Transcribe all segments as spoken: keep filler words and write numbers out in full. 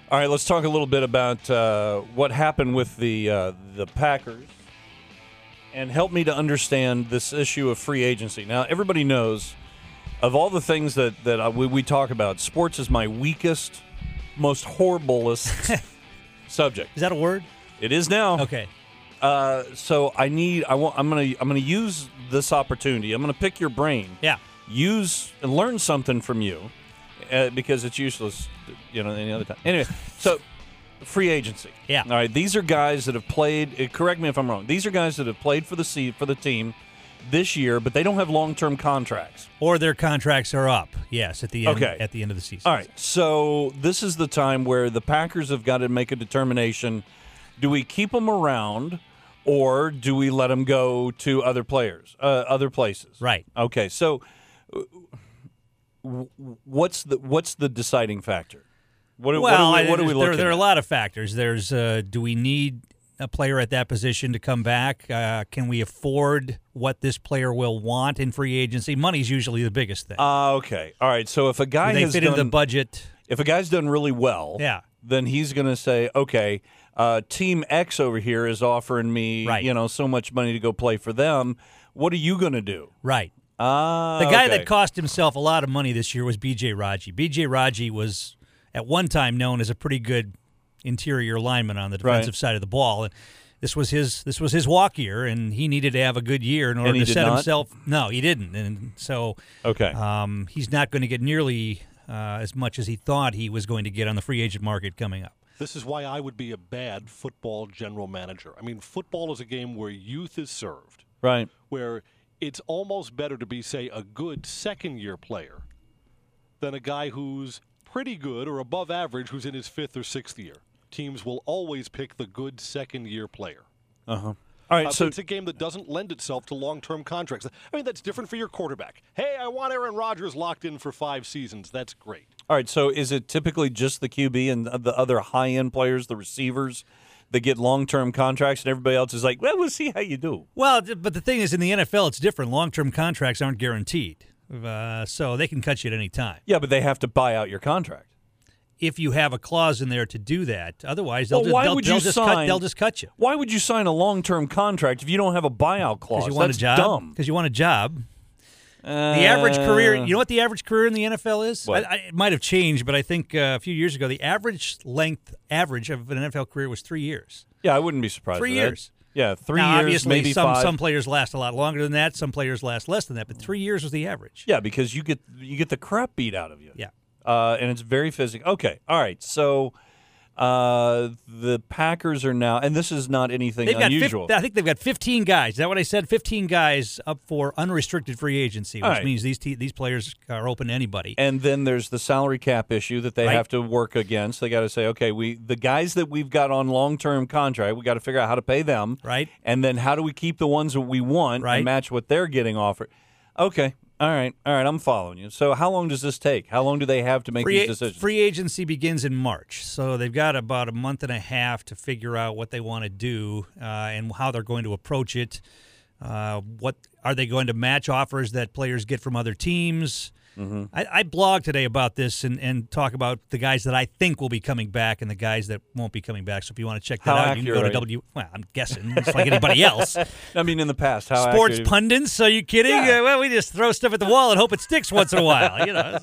All right, let's talk a little bit about uh, what happened with the uh, the Packers, and help me to understand this issue of free agency. Now, everybody knows, of all the things that that I, we, we talk about, sports is my weakest, most horriblest subject. Is that a word? It is now. Okay. Uh, so I need. I want. I'm gonna. I'm gonna use this opportunity. I'm gonna pick your brain. Yeah. Use and learn something from you, uh, because it's useless, you know, any other time. Anyway, so free agency. Yeah. All right. These are guys that have played. Uh, correct me if I'm wrong. These are guys that have played for the C, for the team this year, but they don't have long-term contracts. Or their contracts are up. Yes, at the end. Okay. At the end of the season. All right. So this is the time where the Packers have got to make a determination: do we keep them around, or do we let them go to other players, uh, other places? Right. Okay. So what's the what's the deciding factor? What, well, what are we, what are we there, looking there are at? a lot of factors. There's uh, do we need a player at that position to come back? Uh, can we afford what this player will want in free agency? Money's usually the biggest thing. Uh, okay. All right. So if a guy do they has fit done, into the budget? If a guy's done really well, yeah. then he's going to say, okay, uh, Team X over here is offering me, right. you know, so much money to go play for them. What are you going to do? Right. Uh, the guy okay. that cost himself a lot of money this year was B J Raji. B J Raji was at one time known as a pretty good interior lineman on the defensive right. side of the ball. And this was his this was his walk year, and he needed to have a good year in order and he to did set not? himself. No, he didn't, and so okay, um, he's not going to get nearly uh, as much as he thought he was going to get on the free agent market coming up. This is why I would be a bad football general manager. I mean, football is a game where youth is served, right? Where it's almost better to be, say, a good second-year player than a guy who's pretty good or above average who's in his fifth or sixth year. Teams will always pick the good second-year player. Uh-huh. All right, uh, so it's a game that doesn't lend itself to long-term contracts. I mean, that's different for your quarterback. Hey, I want Aaron Rodgers locked in for five seasons. That's great. All right, so is it typically just the Q B and the other high-end players, the receivers, that get long-term contracts, and everybody else is like, well, we'll see how you do? Well, but the thing is, in the N F L, it's different. Long-term contracts aren't guaranteed, uh, so they can cut you at any time. Yeah, but they have to buy out your contract. If you have a clause in there to do that. Otherwise, they'll, well, just, why they'll, would they'll you just sign, cut They'll just cut you. Why would you sign a long-term contract if you don't have a buyout clause? Because you want That's a job. dumb. Because you want a job. Uh, The average career, you know what the average career in the N F L is? What? I, I, it might have changed, but I think uh, a few years ago, the average length, average of an N F L career was three years. Yeah, I wouldn't be surprised. Three with that. years. Yeah, three now, years, obviously, maybe some, five. some players last a lot longer than that. Some players last less than that, but three years was the average. Yeah, because you get you get the crap beat out of you. Yeah. Uh, and it's very physical. Okay, all right. So uh, the Packers are now, and this is not anything They've got unusual. fif- I think they've got fifteen guys. Is that what I said? fifteen guys up for unrestricted free agency, which All right. means these te- these players are open to anybody. And then there's the salary cap issue that they Right. have to work against. They got to say, okay, we the guys that we've got on long-term contract, we got to figure out how to pay them. Right. And then how do we keep the ones that we want Right. and match what they're getting offered? Okay. All right. All right. I'm following you. So how long does this take? How long do they have to make Free, these decisions? free agency begins in March, so they've got about a month and a half to figure out what they want to do uh, and how they're going to approach it. Uh, what are they going to match offers that players get from other teams? Mm-hmm. I, I blog today about this and, and talk about the guys that I think will be coming back and the guys that won't be coming back. So if you want to check that How out, you can go accurate to are you? W. Well, I'm guessing it's like anybody else. I mean, in the past, how Sports accurate- pundits? Are you kidding? Yeah. Uh, well, we just throw stuff at the wall and hope it sticks once in a while. You know,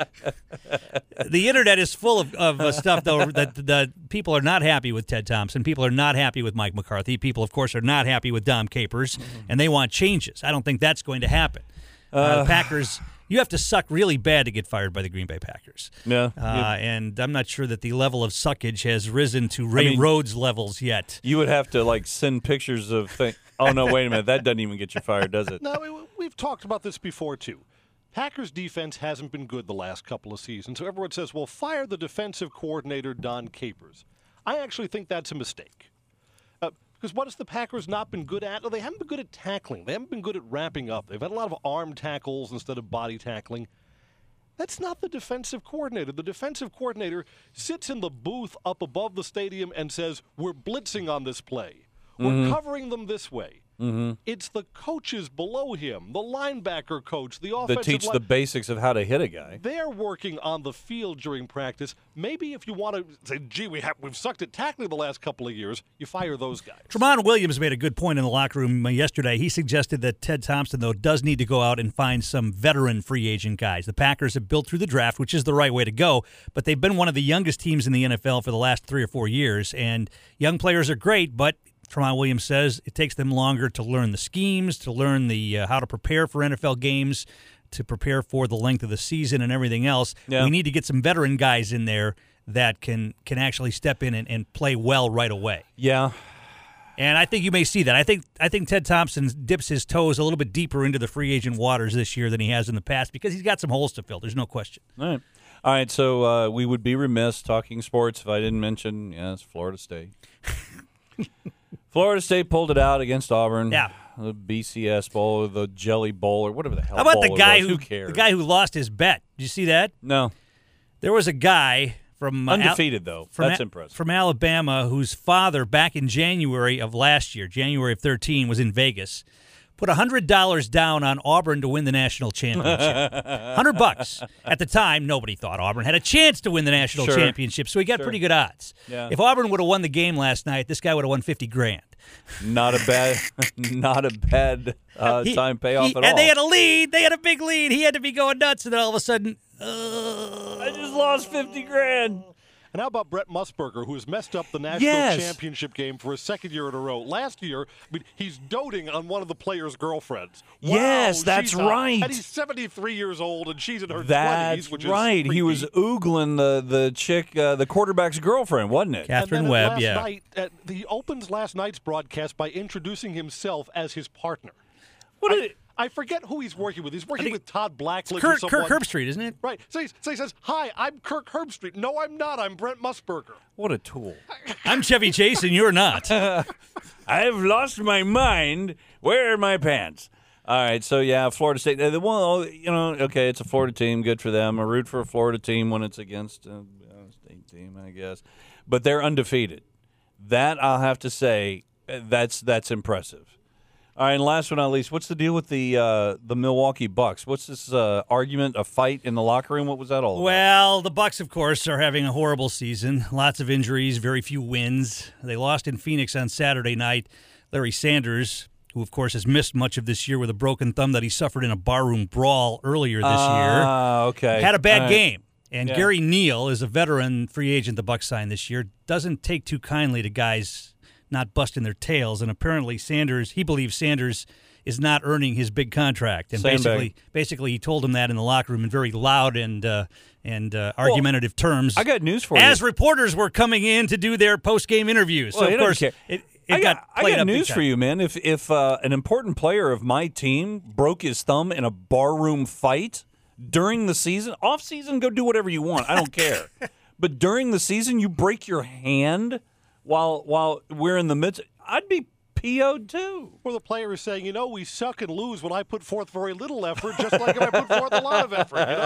the internet is full of, of uh, stuff though that the people are not happy with Ted Thompson. People are not happy with Mike McCarthy. People, of course, are not happy with Dom Capers, and they want changes. I don't think that's going to happen. Uh, Uh, the Packers. You have to suck really bad to get fired by the Green Bay Packers. Yeah. Uh, and I'm not sure that the level of suckage has risen to Ray I mean, Rhodes levels yet. You would have to like send pictures of things. Oh no! Wait a minute. That doesn't even get you fired, does it? No, we- we've talked about this before, too. Packers' defense hasn't been good the last couple of seasons, so everyone says, well, fire the defensive coordinator, Don Capers. I actually think that's a mistake. Uh, because what has the Packers not been good at? Well, they haven't been good at tackling. They haven't been good at wrapping up. They've had a lot of arm tackles instead of body tackling. That's not the defensive coordinator. The defensive coordinator sits in the booth up above the stadium and says, we're blitzing on this play. We're Mhm. covering them this way. Mm-hmm. It's the coaches below him, the linebacker coach, the offensive That teach li- the basics of how to hit a guy. They're working on the field during practice. Maybe if you want to say, gee, we have, we've sucked at tackling the last couple of years, you fire those guys. Tramon Williams made a good point in the locker room yesterday. He suggested that Ted Thompson, though, does need to go out and find some veteran free agent guys. The Packers have built through the draft, which is the right way to go, but they've been one of the youngest teams in the N F L for the last three or four years, and young players are great, but Tramon Williams says it takes them longer to learn the schemes, to learn the uh, how to prepare for N F L games, to prepare for the length of the season and everything else. Yeah. We need to get some veteran guys in there that can can actually step in and, and play well right away. Yeah. And I think you may see that. I think I think Ted Thompson dips his toes a little bit deeper into the free agent waters this year than he has in the past because he's got some holes to fill. There's no question. All right. All right, so uh, we would be remiss talking sports if I didn't mention, yes, Florida State. Florida State pulled it out against Auburn. Yeah. The B C S Bowl, the Jelly Bowl, or whatever the hell. How about bowl the it guy was. who, who cares? the guy who lost his bet? Did you see that? No. There was a guy from uh, Undefeated, Al- though. from That's A- impressive. From Alabama, whose father back in January of last year, January of thirteen, was in Vegas. Put one hundred dollars down on Auburn to win the national championship. one hundred bucks. At the time, nobody thought Auburn had a chance to win the national Sure. championship, so he got Sure. pretty good odds. Yeah. If Auburn would have won the game last night, this guy would have won fifty grand. Not a bad, not a bad uh, He- time payoff he- at and all. they had a lead. They had a big lead. He had to be going nuts, and then all of a sudden, uh, I just lost fifty grand. And how about Brett Musburger, who has messed up the national Yes. championship game for a second year in a row? Last year, I mean, he's doting on one of the players' girlfriends. Wow, Yes, that's she's hot. right. And he's seventy-three years old, and she's in her That's twenties, which right. is He was creepy. oogling the the chick, uh, the quarterback's girlfriend, wasn't it? Catherine And then Webb, last yeah. Night, uh, he opens last night's broadcast by introducing himself as his partner. What I, did it- I forget who he's working with. He's working think- with Todd Blackledge or Kirk, someone. Kirk Herbstreit, isn't it? Right. So, he's, so he says, "Hi, I'm Kirk Herbstreit." No, I'm not. I'm Brent Musburger. What a tool. I'm Chevy Chase, and you're not. I've lost my mind. Where are my pants? All right, so yeah, Florida State. uh, The one, you know, okay, it's a Florida team. Good for them. I root for a Florida team when it's against a, a state team, I guess. But they're undefeated. That I'll have to say, uh, that's that's impressive. All right, and last but not least, what's the deal with the uh, the Milwaukee Bucks? What's this uh, argument, a fight in the locker room? What was that all about? Well, the Bucks, of course, are having a horrible season. Lots of injuries, very few wins. They lost in Phoenix on Saturday night. Larry Sanders, who, of course, has missed much of this year with a broken thumb that he suffered in a barroom brawl earlier this year, Ah, okay. had a bad All right. game. And Yeah. Gary Neal is a veteran free agent the Bucks signed this year. Doesn't take too kindly to guys not busting their tails. And apparently Sanders, he believes Sanders is not earning his big contract. And Sandbag. basically, basically he told him that in the locker room in very loud and uh, and uh, argumentative terms. I got news for As you. reporters were coming in to do their post-game interviews. Well, so, he of doesn't course, care. it, it I got, got, I played got up big news time. for you, man. If if uh, an important player of my team broke his thumb in a barroom fight during the season, off season, go do whatever you want. I don't care. But during the season, you break your hand while while we're in the midst. I'd be P O'd too. Or the player is saying, you know, we suck and lose when I put forth very little effort, just like if I put forth a lot of effort, you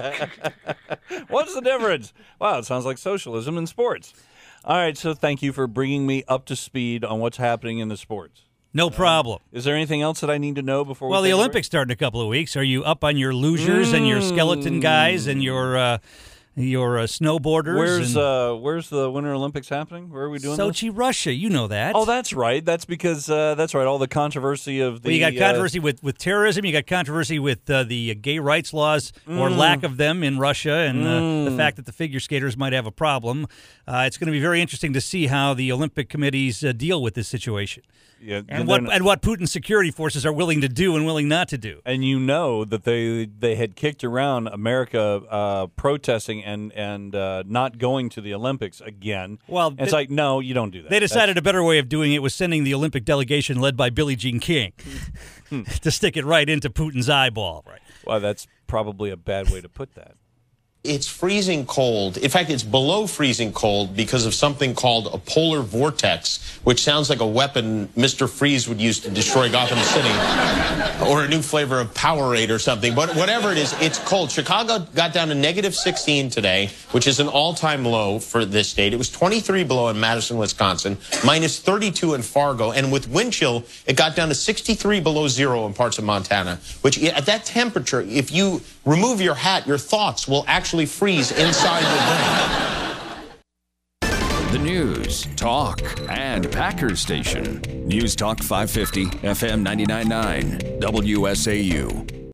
know? What's the difference? Wow, it sounds like socialism in sports. All right, so thank you for bringing me up to speed on what's happening in the sports. No problem. Is there anything else that I need to know before we Well, the take a break? Olympics start in a couple of weeks. Are you up on your lugers and your skeleton guys and your uh, your uh, snowboarders? Where's and uh, where's the Winter Olympics happening? Where are we doing this? Sochi, Russia? You know that. Oh, that's right. That's because uh, that's right. All the controversy of the well, you got uh, controversy with, with terrorism. You got controversy with uh, the gay rights laws or Mm. lack of them in Russia, and uh, the fact that the figure skaters might have a problem. Uh, it's going to be very interesting to see how the Olympic committees uh, deal with this situation, yeah, and what then- and what Putin's security forces are willing to do and willing not to do. and you know that they they had kicked around America uh, protesting and and uh, not going to the Olympics again. Well, And it's they- like no, you don't do that. They decided That's- a better way of doing it was sending the Olympic delegation led by Billie Jean King to stick it right into Putin's eyeball. Right. well, that's probably a bad way to put that. It's freezing cold. In fact, it's below freezing cold because of something called a polar vortex, which sounds like a weapon Mister Freeze would use to destroy Gotham City, or a new flavor of Powerade or something. But whatever it is, it's cold. Chicago got down to negative sixteen today, which is an all-time low for this state. It was twenty-three below in Madison, Wisconsin, minus thirty-two in Fargo, and with wind chill, it got down to sixty-three below zero in parts of Montana, which at that temperature, if you remove your hat, your thoughts will actually freeze inside your brain. The news, talk, and Packers station. News Talk five fifty, F M ninety-nine point nine, W S A U.